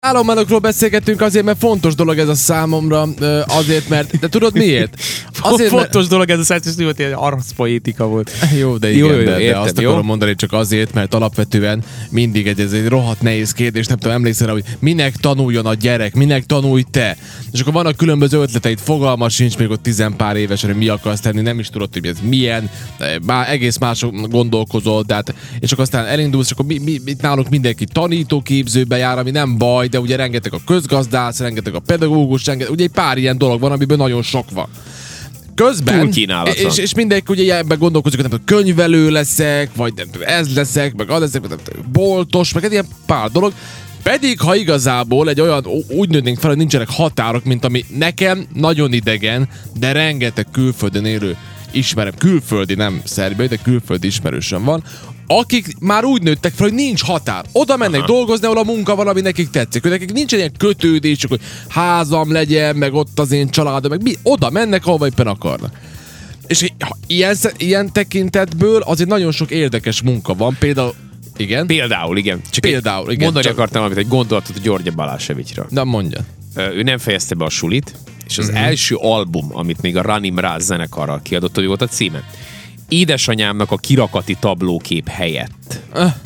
Álommalokról beszélgettünk azért, mert fontos dolog ez a számomra, azért, mert... De tudod miért? Azért, fontos dolog ez a számomra, hogy egy arszpoétika volt. Jó, de igen, de azt akarom mondani csak azért, mert alapvetően mindig ez egy rohadt nehéz kérdés, nem tudom, emlékszel rá, hogy minek tanuljon a gyerek, minek tanulj te? És akkor vannak különböző ötleteid, fogalma sincs még ott 10 pár évesen, hogy mi akarsz tenni, nem is tudod, hogy ez milyen, már egész mások gondolkozol, és akkor aztán elindulsz, és akkor nálunk mindenki tanítóképzőbe jár, ami nem baj, de ugye rengeteg a közgazdász, rengeteg a pedagógus, ugye egy pár ilyen dolog van, amiből nagyon sok van. Közben, és mindenki ugye ebben gondolkozik, hogy nem tudom, könyvelő leszek, vagy nem tudom, ez leszek, meg az leszek, meg boltos, meg egy ilyen pár dolog. Pedig, ha igazából egy olyan, úgy nőnénk fel, hogy nincsenek határok, mint ami nekem nagyon idegen, de rengeteg külföldön élő ismerem, külföldi, nem szerbiai, de külföldi ismerősöm van, akik már úgy nőttek fel, hogy nincs határ. Oda mennek dolgozni, ahol a munka van, ami nekik tetszik. Nekik nincsen ilyen kötődésük, hogy házam legyen, meg ott az én családom, meg mi. Oda mennek, ahova éppen akarnak. És ilyen tekintetből azért nagyon sok érdekes munka van. Például, igen. Csak mondani akartam valamit, egy gondolatot a György Balázsevicsről. Na, mondja. Ő nem fejezte be a sulit, és az első album, amit még a Rani Mraz zenekarral kiadott, hogy volt a címe. Édesanyámnak a kirakati tablókép helyett.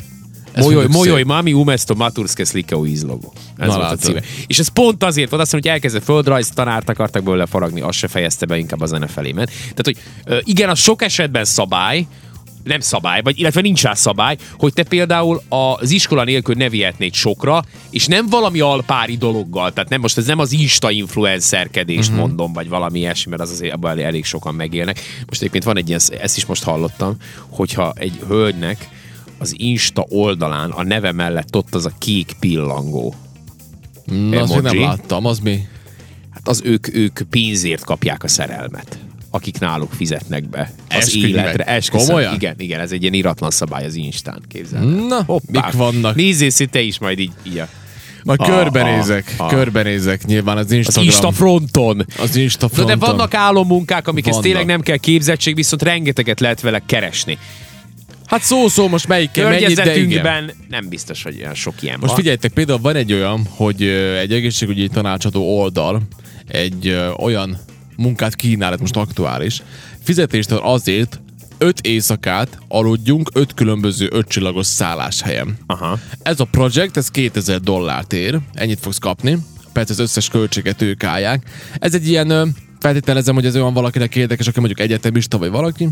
Molyoj mami, umesto maturske slike u izlogu. Ez volt a címe. És ez pont azért volt, azt mondom, hogy elkezdett földrajz tanárt akartak belőle faragni, azt se fejezte be, inkább a zene felé ment. Tehát, hogy igen, az sok esetben szabály, nem szabály, vagy illetve nincs rá szabály, hogy te például az iskola nélkül ne vihetnéd sokra, és nem valami alpári dologgal, tehát nem most ez nem az Insta influencerkedést mondom, vagy valami ilyesmi, mert az azért abban elég sokan megélnek. Most egyébként van egy ilyen, ezt is most hallottam, hogyha egy hölgynek az Insta oldalán a neve mellett ott az a kék pillangó. Azt még nem láttam, az mi? Hát az ők pénzért kapják a szerelmet, akik náluk fizetnek be az életre. Komolyan? Igen, ez egy ilyen iratlan szabály az Instán, képzeld. Na, mik vannak? Nézzél te is majd így. Majd körbenézek nyilván az Instagram. Az Instafronton. Az Instafronton. De vannak álommunkák, amikhez tényleg nem kell képzettség, viszont rengeteget lehet vele keresni. Hát szó most melyikkel mennyit, de igen. Nem biztos, hogy olyan sok ilyen most van. Figyeljetek, például van egy olyan, hogy egy egészségügyi tanácsadó oldal egy olyan munkát kínál, most aktuális. Fizetéstől azért 5 éjszakát aludjunk 5 különböző 5 csillagos szálláshelyen. Aha. Ez a projekt, ez $2000 ér, ennyit fogsz kapni, persze az összes költséget ők állják. Ez egy ilyen, feltételezem, hogy ez olyan valakinek érdekes, aki mondjuk egyetemista vagy valaki.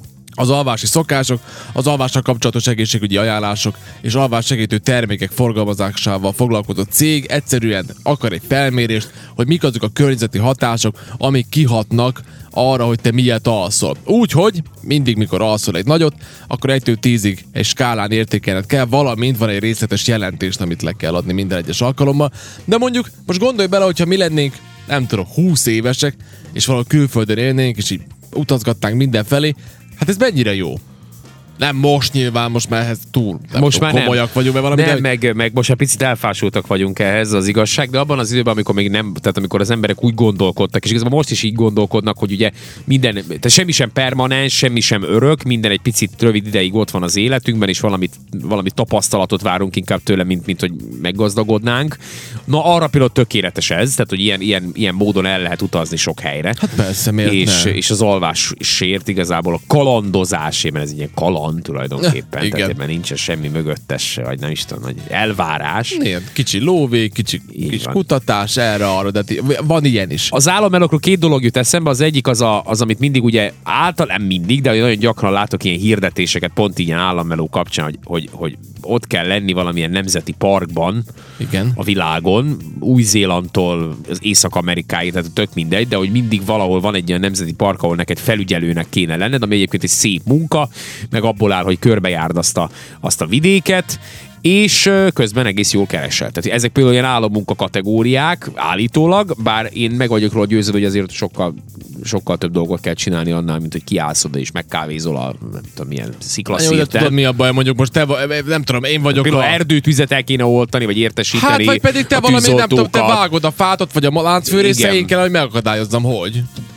Az alvási szokások, az alvással kapcsolatos egészségügyi ajánlások és alvássegítő termékek forgalmazásával foglalkozó cég egyszerűen akar egy felmérést, hogy mik azok a környezeti hatások, amik kihatnak arra, hogy te miért alszol. Úgyhogy mindig, mikor alszol egy nagyot, akkor 1-től 10-ig egy skálán értékelned kell, valamint van egy részletes jelentést, amit le kell adni minden egyes alkalommal. De mondjuk, most gondolj bele, hogyha mi lennénk, nem tudom, 20 évesek, és valahol külföldön élnénk, és így utazgatnánk mindenfelé. Hát ez mennyire jó? Nem most nyilván, most már ehhez túl most már komolyak vagyunk, mert valami... Nem, meg most egy picit elfásultak vagyunk ehhez, az igazság, de abban az időben, amikor még nem, tehát amikor az emberek úgy gondolkodtak, és igazából most is így gondolkodnak, hogy ugye minden, tehát semmi sem permanens, semmi sem örök, minden egy picit rövid ideig ott van az életünkben, és valami tapasztalatot várunk inkább tőle, mint hogy meggazdagodnánk. Na arra például tökéletes ez, tehát hogy ilyen módon el lehet utazni sok helyre. Hát persze, miért és az alvásért igazából a kalandozásért, mert ez egy ilyen kaland tulajdonképpen, tehát mert nincsen semmi mögöttes, vagy nem is tudom, hogy elvárás. Ilyen kicsi lóvé, kis kutatás erre-arra, de van ilyen is. Az álommelókról 2 dolog jut eszembe, az egyik az, amit mindig ugye nem mindig, de nagyon gyakran látok ilyen hirdetéseket pont ilyen álommeló kapcsán, hogy ott kell lenni valamilyen nemzeti parkban, igen, a világon, Új-Zélandtól az Észak-Amerikáig, tehát tök mindegy, de hogy mindig valahol van egy ilyen nemzeti park, ahol neked felügyelőnek kéne lenned, ami egyébként egy szép munka, meg abból áll, hogy körbejárd azt a vidéket, és közben egész jól keresel. Tehát ezek például ilyen álommunka kategóriák állítólag, bár én meg vagyok róla győződve, hogy azért sokkal több dolgot kell csinálni annál, mint hogy kiállsz oda és megkávézol a nem tudom milyen sziklaszírten. Tudod mi a baj, mondjuk most te, nem tudom, én vagyok például erdőt, vizet el kéne oltani, vagy értesíteni. Hát vagy pedig te valami, nem tudom, te vágod a fátot, vagy a láncfűrészeinkkel, hogy megakadályozzam, hogy?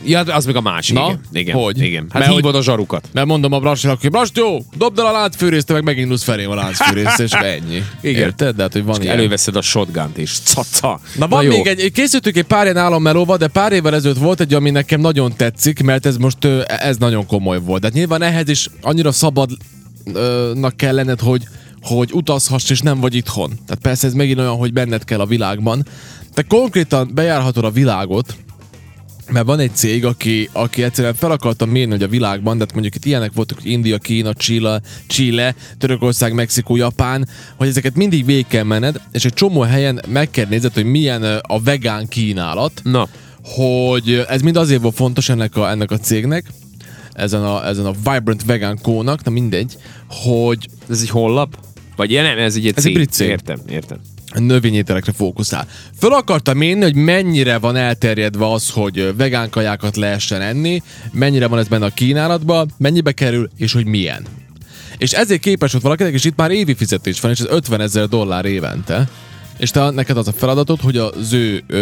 Ja, az meg a másik. Na, igen. hogy? Igen. Hát hívod a zsarukat. Mert mondom a Brasinak, hogy Brast, jó, dobd el a láncfűrészt, te meg megint indulsz felém a láncfűrészt, és ennyi. Igen. Érted? De hát, hogy van ilyen. Előveszed a shotgunt és caca. Na van még készültünk egy pár ilyen álommelóval, de pár évvel ezelőtt volt egy, ami nekem nagyon tetszik, mert ez most ez nagyon komoly volt. De nyilván ehhez is annyira szabadnak kell lenned, hogy utazhass és nem vagy itthon. Tehát persze ez megint olyan, hogy benned kell a világban. Te konkrétan bejárhatod a világot, mert van egy cég, aki egyszerűen fel akarta mérni, hogy a világban, de mondjuk itt ilyenek voltak, hogy India, Kína, Chile, Törökország, Mexikó, Japán, hogy ezeket mindig végig kell menned, és egy csomó helyen meg kell nézed, hogy milyen a vegán kínálat. Na. Hogy ez mind azért volt fontos ennek a cégnek, ezen a Vibrant Vegan Co-nak, na mindegy, hogy... Ez egy honlap? Vagy nem, ez egy cég. Brit cég. Értem. Növényételekre fókuszál. Föl akartam mérni, hogy mennyire van elterjedve az, hogy vegán kajákat lehessen enni, mennyire van ez benne a kínálatban, mennyibe kerül, és hogy milyen. És ezért képes volt valakinek, és itt már évi fizetés van, és ez $50,000 évente. És neked az a feladatod, hogy az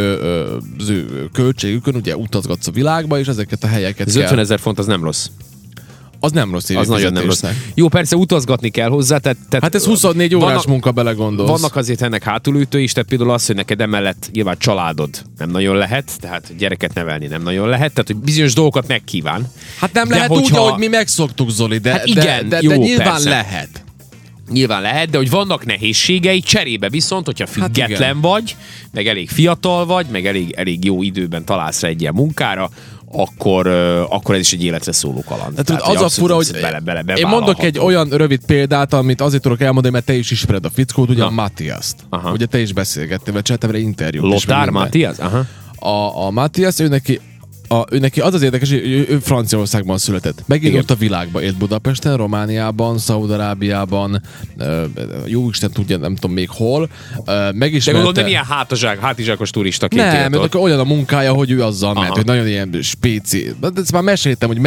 ő költségükön ugye utazgatsz a világba, és ezeket a helyeket az kell... $50,000 az nem rossz. Az nem rossz évi az nagyon nem rossz. Jó, persze utazgatni kell hozzá. Tehát hát ez 24 órás munka, belegondolsz. Vannak azért ennek hátulütői is, tehát például az, hogy neked emellett nyilván családod nem nagyon lehet, tehát gyereket nevelni nem nagyon lehet, tehát hogy bizonyos dolgokat megkíván. Hát nem lehet úgy, ahogy mi megszoktuk, Zoli, de, hát igen, de jó, nyilván persze. lehet. Nyilván lehet, de hogy vannak nehézségei, cserébe viszont, hogyha független vagy, meg elég fiatal vagy, meg elég jó időben találsz rá egy ilyen munkára, akkor ez is egy életre szóló kaland. Tehát az a fura, hogy én mondok egy olyan rövid példát, amit azért tudok elmondani, mert te is ismered a fickót, ugye a Matthiast. Ugye te is beszélgettél, vagy csináltam vele interjút. Lothar Mathias? A Matthias, ő neki az az érdekes, hogy ő Franciaországban született. Megint ott a világban élt, Budapesten, Romániában, Szaúd-Arábiában, jó Isten tudja, nem tudom még hol. De gondolod, nem ilyen hátizsákos turistaként élt. Nem, mert olyan a munkája, hogy ő azzal ment, hogy nagyon ilyen spéci. De ezt már meséltem, hogy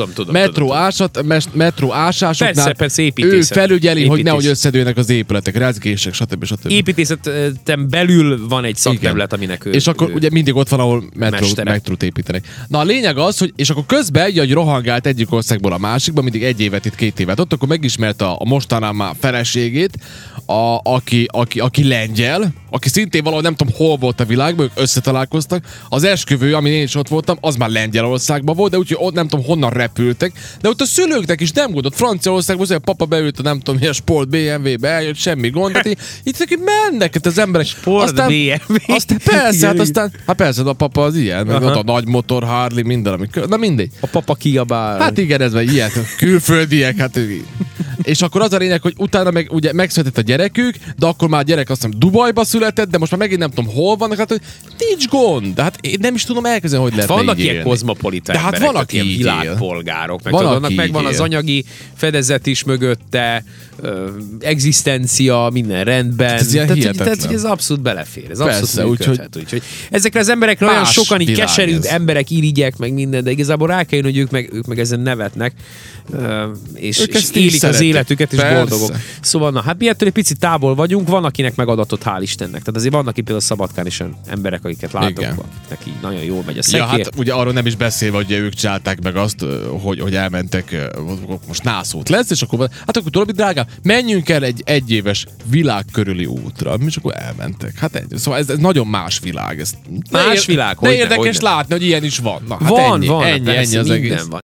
metró ásásoknál persze, ő felügyeli, hogy nehogy összedőlnek az épületek, rezgések, stb. Építészeten belül van egy szakterület, aminek ő... És akkor ugye mindig ott van, ahol metrót építenek. Na a lényeg az, hogy és akkor közben hogy rohangált egyik országból a másikba, mindig 1 évet, itt 2 évet ott, akkor megismerte a mostanában már feleségét, aki lengyel, aki szintén valahogy nem tudom hol volt a világban, ők összetalálkoztak. Az esküvő, amin én is ott voltam, az már Lengyelországban volt, de úgyhogy ott nem tudom honnan repültek, de ott a szülőknek is nem volt, ott Franciaországban, hogy a papa beült a nem tudom milyen sport BMW-be, eljött, semmi gond, de itt neki mennek az emberek. Sport BMW. Aztán persze, hát persze, a papa az ilyen, meg ott a nagy motor, Harley, minden, ami na mindegy. A papa kiabál. Hát igen, ez vagy ilyen, külföldiek, hát és akkor az a lényeg, hogy utána meg ugye megszületett a gyerekük, de akkor már a gyerek azt hiszem Dubajba született, de most már megint nem tudom hol vannak, hát hogy nincs gond. De hát én nem is tudom elkezdeni, hogy lehet vannak ilyen kozmopolita emberek, hát vannak ilyen világpolgárok, meg tudod, megvan az anyagi fedezet is mögötte, egzisztencia, minden rendben. Tehát ez abszolút belefér. Ez abszolút működhet. Úgyhogy ezekre az emberekre olyan sokan így keserű emberek irigyek, meg minden, de igazából rá kell jönni, hogy ők meg ezen nevetnek, és élik az életüket, és boldogok. Szóval, na, hát mi ettől egy picit távol vagyunk, van, akinek megadatott, hál' Istennek. Tehát azért vannak itt például Szabadkán is emberek, akiket látok, akiknek így nagyon jól megy a szekér. Ja, hát ugye arról nem is beszélve, hogy ők csinálták meg azt, hogy elmentek, most nászút lesz, és akkor tudod, mit drágám, menjünk el egy egyéves világ körüli útra, és akkor elmentek. Hát szóval ez nagyon más világ. Más világ, de érdekes látni, hogy ilyen is van. Na, hát van, ennyi az egész. Van.